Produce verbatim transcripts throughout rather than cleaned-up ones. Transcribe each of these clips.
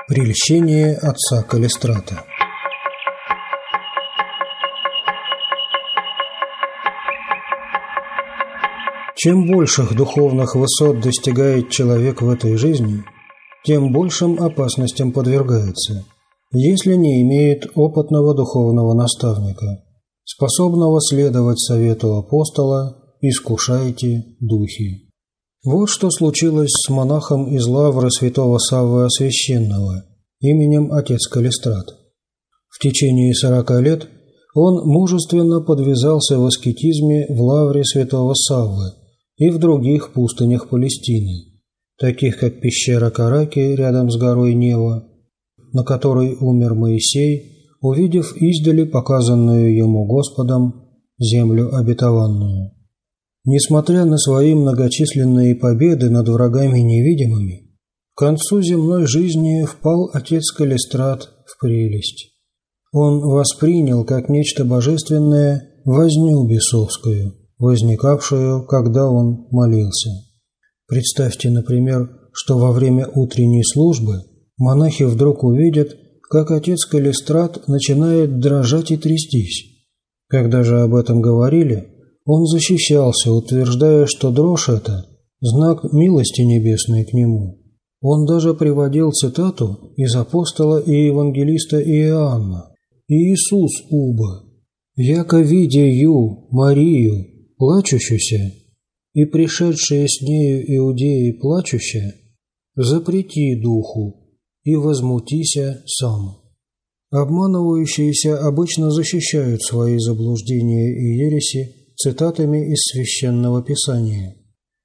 Прельщение отца Калистрата. Чем больших духовных высот достигает человек в этой жизни, тем большим опасностям подвергается, если не имеет опытного духовного наставника, способного следовать совету апостола «Искушайте духи». Вот что случилось с монахом из лавры святого Саввы Освященного именем отец Калистрат. В течение сорока лет он мужественно подвязался в аскетизме в лавре святого Саввы и в других пустынях Палестины, таких как пещера Караки рядом с горой Нева, на которой умер Моисей, увидев издали показанную ему Господом землю обетованную. Несмотря на свои многочисленные победы над врагами невидимыми, к концу земной жизни впал отец Калистрат в прелесть. Он воспринял как нечто божественное возню бесовскую, возникавшую, когда он молился. Представьте, например, что во время утренней службы монахи вдруг увидят, как отец Калистрат начинает дрожать и трястись. Когда же об этом говорили, он защищался, утверждая, что дрожь – это знак милости небесной к нему. Он даже приводил цитату из апостола и евангелиста Иоанна: «Иисус уба, яко видя ю Марию, плачущуюся, и пришедшие с нею иудеи плачущая, запрети духу и возмутися сам». Обманывающиеся обычно защищают свои заблуждения и ереси цитатами из Священного Писания.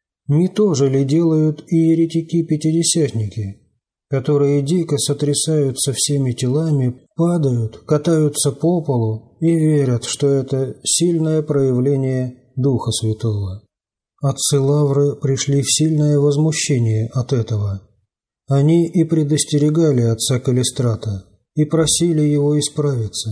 Не то же ли делают и еретики-пятидесятники, которые дико сотрясаются всеми телами, падают, катаются по полу и верят, что это сильное проявление Духа Святого? Отцы лавры пришли в сильное возмущение от этого. Они и предостерегали отца Калистрата, и просили его исправиться.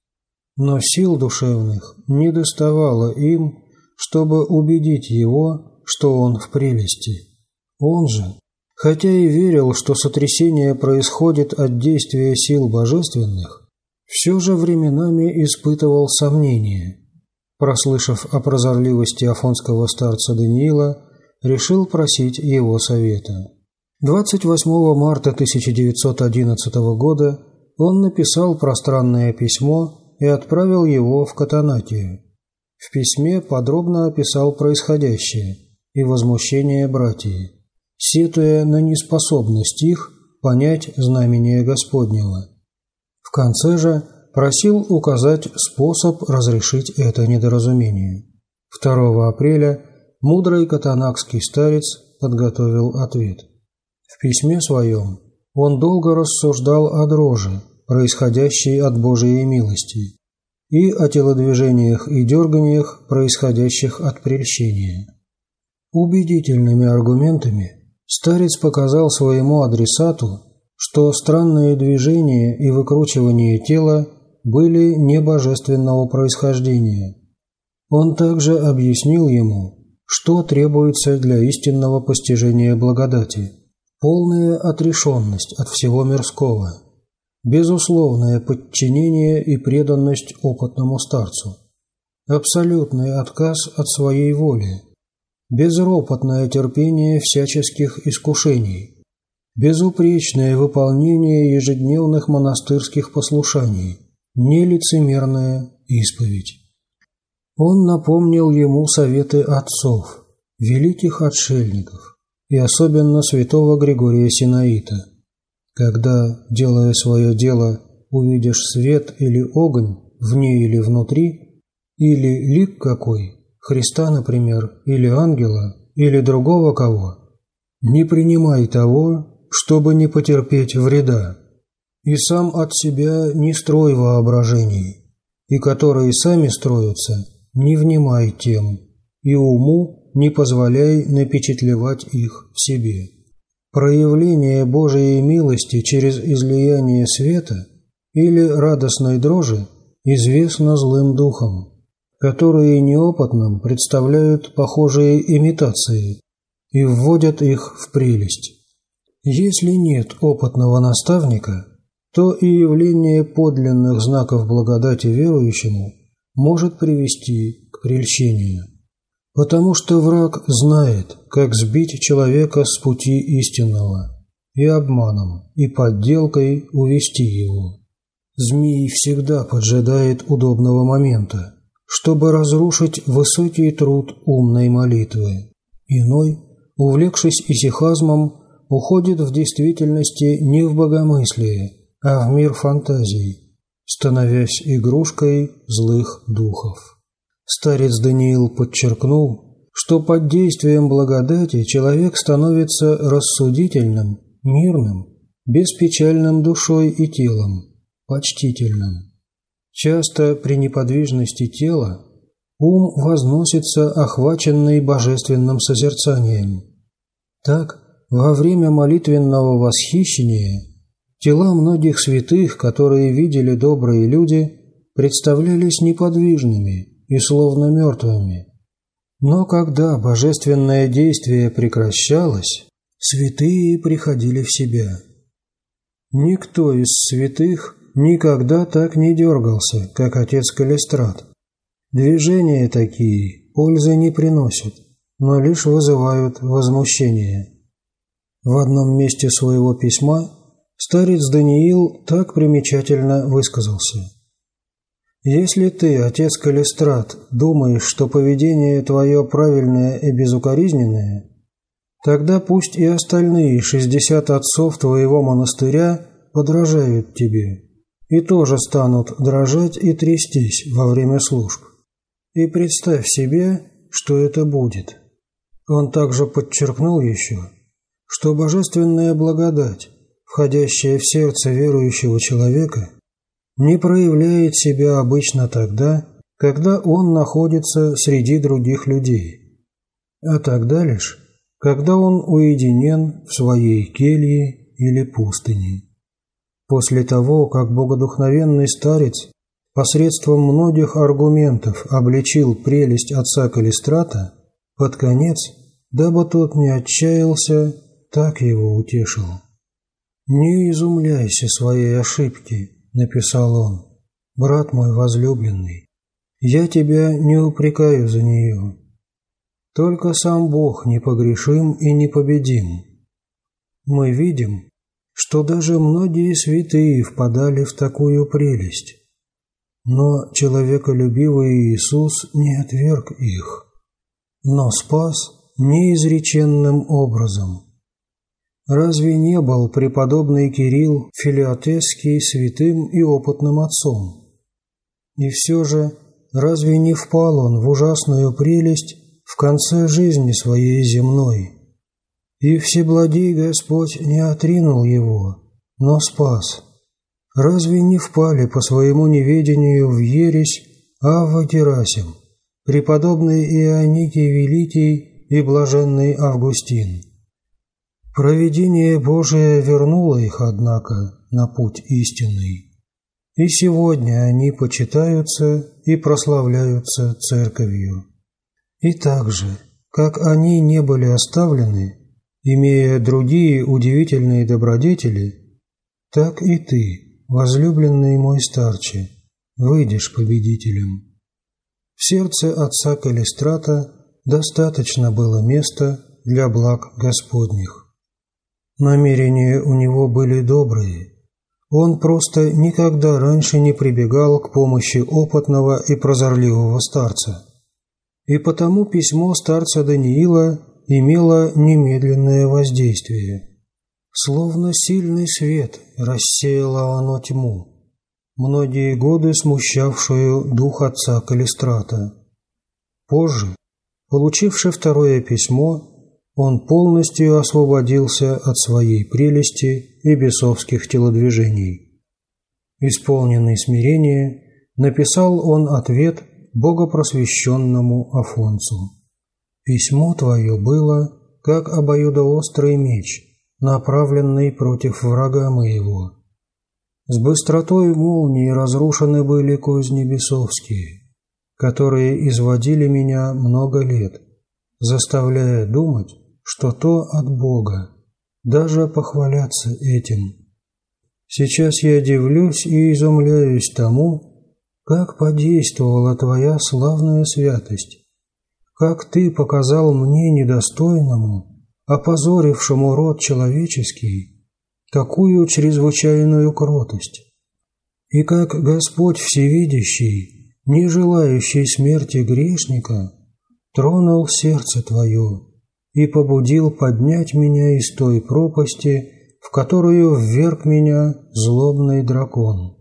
Но сил душевных не доставало им, чтобы убедить его, что он в прелести. Он же, хотя и верил, что сотрясение происходит от действия сил божественных, все же временами испытывал сомнения. Прослышав о прозорливости афонского старца Даниила, решил просить его совета. двадцать восьмого марта тысяча девятьсот одиннадцатого года он написал пространное письмо и отправил его в Катанатию. В письме подробно описал происходящее и возмущение братьев, сетуя на неспособность их понять знамение Господнего. В конце же просил указать способ разрешить это недоразумение. второго апреля мудрый катанакский старец подготовил ответ. В письме своем он долго рассуждал о дрожи, происходящей от Божией милости, и о телодвижениях и дерганиях, происходящих от прельщения. Убедительными аргументами старец показал своему адресату, что странные движения и выкручивание тела были небожественного происхождения. Он также объяснил ему, что требуется для истинного постижения благодати: полная отрешенность от всего мирского, безусловное подчинение и преданность опытному старцу, абсолютный отказ от своей воли, безропотное терпение всяческих искушений, безупречное выполнение ежедневных монастырских послушаний, нелицемерная исповедь. Он напомнил ему советы отцов, великих отшельников и особенно святого Григория Синаита: когда, делая свое дело, увидишь свет или огонь вне или внутри, или лик какой, Христа, например, или ангела, или другого кого, не принимай того, чтобы не потерпеть вреда, и сам от себя не строй воображений, и которые сами строятся, не внимай тем, и уму не позволяй напечатлевать их в себе. Проявление Божией милости через излияние света или радостной дрожи известно злым духам, которые неопытным представляют похожие имитации и вводят их в прелесть. Если нет опытного наставника, то и явление подлинных знаков благодати верующему может привести к прельщению. Потому что враг знает, как сбить человека с пути истинного и обманом, и подделкой увести его. Змей всегда поджидает удобного момента, чтобы разрушить высокий труд умной молитвы. Иной, увлекшись исихазмом, уходит в действительности не в богомыслие, а в мир фантазий, становясь игрушкой злых духов. Старец Даниил подчеркнул, что под действием благодати человек становится рассудительным, мирным, беспечальным душой и телом, почтительным. Часто при неподвижности тела ум возносится, охваченный божественным созерцанием. Так, во время молитвенного восхищения тела многих святых, которые видели добрые люди, представлялись неподвижными и словно мертвыми. Но когда божественное действие прекращалось, святые приходили в себя. Никто из святых никогда так не дергался, как отец Калистрат. Движения такие пользы не приносят, но лишь вызывают возмущение. В одном месте своего письма старец Даниил так примечательно высказался: «Если ты, отец Калистрат, думаешь, что поведение твое правильное и безукоризненное, тогда пусть и остальные шестьдесят отцов твоего монастыря подражают тебе и тоже станут дрожать и трястись во время служб. И представь себе, что это будет». Он также подчеркнул еще, что божественная благодать, входящая в сердце верующего человека, не проявляет себя обычно тогда, когда он находится среди других людей, а тогда лишь, когда он уединен в своей келье или пустыне. После того, как богодухновенный старец посредством многих аргументов обличил прелесть отца Калистрата, под конец, дабы тот не отчаялся, так его утешил. «Не изумляйся своей ошибки», — написал он, — «брат мой возлюбленный, я тебя не упрекаю за нее. Только сам Бог непогрешим и непобедим. Мы видим, что даже многие святые впадали в такую прелесть, но человеколюбивый Иисус не отверг их, но спас неизреченным образом. Разве не был преподобный Кирилл Филиотесский святым и опытным отцом? И все же, разве не впал он в ужасную прелесть в конце жизни своей земной? И Всеблагий Господь не отринул его, но спас. Разве не впали по своему неведению в ересь Авва Герасим, преподобный Ионикий Великий и блаженный Августин? Провидение Божие вернуло их, однако, на путь истинный, и сегодня они почитаются и прославляются Церковью. И так же, как они не были оставлены, имея другие удивительные добродетели, так и ты, возлюбленный мой старче, выйдешь победителем. В сердце отца Калистрата достаточно было места для благ Господних. Намерения у него были добрые. Он просто никогда раньше не прибегал к помощи опытного и прозорливого старца. И потому письмо старца Даниила имело немедленное воздействие. Словно сильный свет рассеяло оно тьму, многие годы смущавшую дух отца Калистрата. Позже, получивши второе письмо, он полностью освободился от своей прелести и бесовских телодвижений. Исполненный смирения, написал он ответ богопросвещенному Афонцу: «Письмо твое было, как обоюдоострый меч, направленный против врага моего. С быстротой молнии разрушены были козни бесовские, которые изводили меня много лет, заставляя думать, что то от Бога, даже похваляться этим. Сейчас я дивлюсь и изумляюсь тому, как подействовала Твоя славная святость, как Ты показал мне недостойному, опозорившему род человеческий, такую чрезвычайную кротость, и как Господь Всевидящий, не желающий смерти грешника, тронул сердце Твое и побудил поднять меня из той пропасти, в которую вверг меня злобный дракон.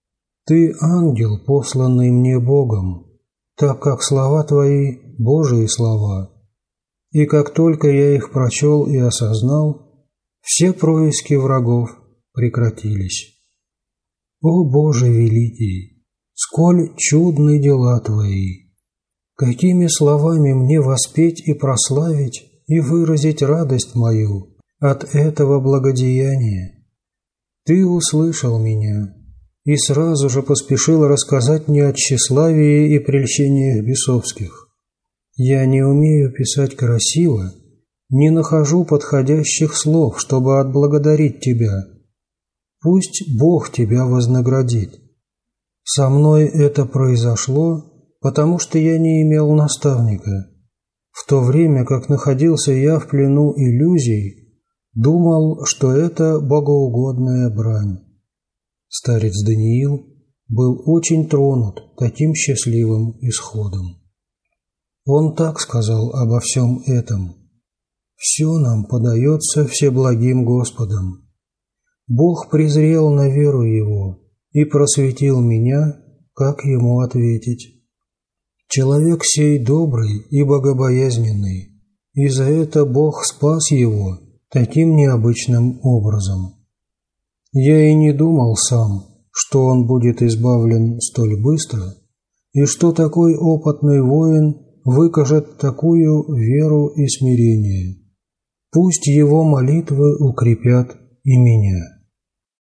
Ты ангел, посланный мне Богом, так как слова Твои – Божии слова. И как только я их прочел и осознал, все происки врагов прекратились. О Боже великий, сколь чудны дела Твои! Какими словами мне воспеть и прославить и выразить радость мою от этого благодеяния? Ты услышал меня и сразу же поспешил рассказать мне о тщеславии и прельщениях бесовских. Я не умею писать красиво, не нахожу подходящих слов, чтобы отблагодарить Тебя. Пусть Бог Тебя вознаградит. Со мной это произошло, потому что я не имел наставника. В то время, как находился я в плену иллюзий, думал, что это богоугодная брань. Старец Даниил был очень тронут таким счастливым исходом. Он так сказал обо всем этом: «Все нам подается всеблагим Господом. Бог презрел на веру Его и просветил меня, как Ему ответить. Человек сей добрый и богобоязненный, и за это Бог спас его таким необычным образом. Я и не думал сам, что он будет избавлен столь быстро, и что такой опытный воин выкажет такую веру и смирение. Пусть его молитвы укрепят и меня».